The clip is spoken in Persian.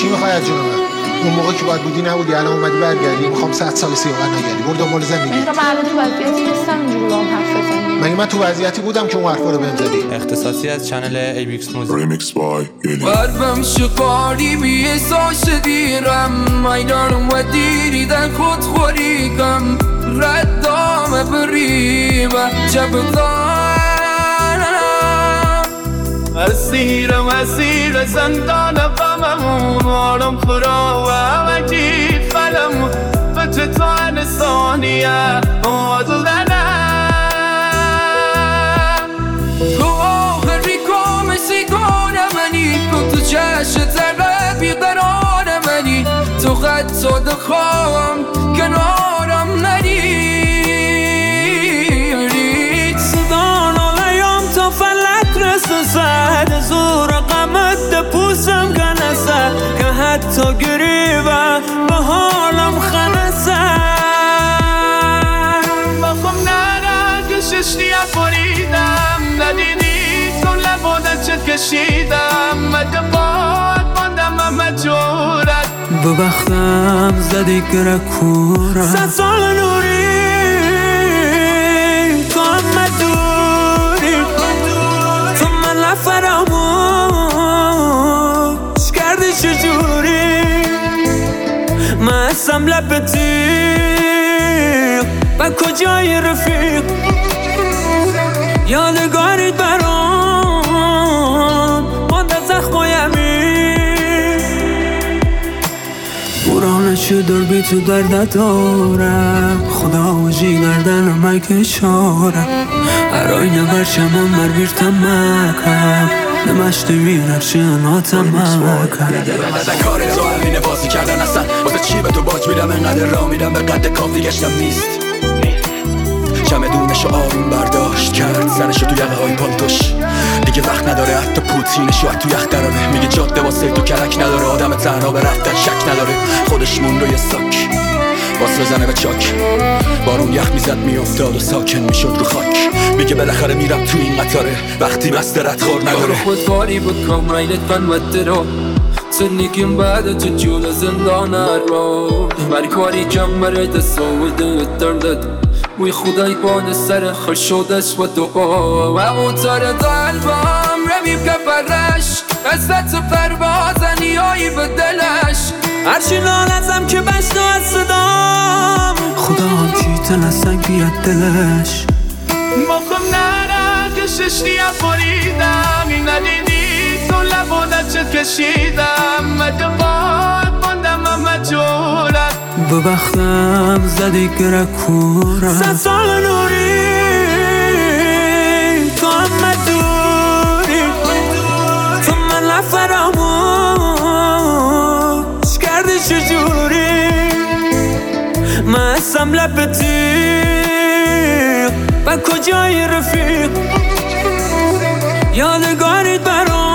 چی میخوای از جون من؟ اون موقع که باید بودی نبودی، الان اومدی برگردی. میخوام 100 سال سیاوش نگردی. برو دنبال زندگی. من تو وضعیتی نیستم اینجوری با هم حرف بزنم. مگه من تو وضعیتی بودم که اون حرفا رو بهم زدی؟ اختصاصی از چنل ایبیکس موزیک. ریمیکس بای قلبم شقاری بی احساس دیرم میدانم و دیریدن خود خوریگم ردام بریبه جبدانم اسیر زندان غمم آرام خورا و وکی فلم بتتوان ثانیه آدلنم گوهری سیگار منی تو چشم تربی قرار منی تو خط صد خواهم کنارم ندیری صدان آلیم تا فلک رسد زور قمت پوسم کنسد که حتی گریبه به حالم خنسد بخم نره کششتی بریدم ندیدی تو لبادت چت کشیدم مدباد باندم مجورت ببختم زدی گره کورم 100 سال نوری تو هم مدوری تو من لفراموش کردی چجوری من هستم لب تیغ و کجای رفیق یادگاریت برام مانده زخمای امیر برانه شدر بی تو درد دارم خدا و جیگردن من کشارم هرای نبرشم مر بیرتم مکم نمشت ویرشن آتم مکم کار تو همینه بازی کردن اصلا واسه چی به تو باج میدم انقدر را میدم به قد کافی گشتم نیست چمدونشو آروم برداشت کرد زنشو تو یقه های پالتوش دیگه وقت نداره حتی پوتینشو تو یخ دراره میگه جاده واسه تو کرک نداره آدم تنها به رفتن شک نداره خودش مون روی ساک واسه زنه به چاک بارون یخ میزد میافتاد و ساکن میشد رو خاک میگه بالاخره میرم تو این قطاره وقتی بسته ردخور نداره خود کاری بکنم رایلت قنوت رو زندگیم بعد تو جول زندان رو مرکاری جمعه دستاوده دردد وی خدای باد سر خشودش و دعا و اوتار قلبم رمیم که برش ازت پرواز نیایی به دلش هرچی لالتم که بشنو از صدام خدا هم کی تلسنگ بیاد دلش مخم نره کششتی بریدم این ندیدی تو لبادت چت کشیدم مدباد باندم مجولت ببختم زدی گره کورم 100 سال نوری تو هم مدوری تو من لفراموش کردی چجوری من هستم لب تیغ و کجای رفیق یادگاریت برام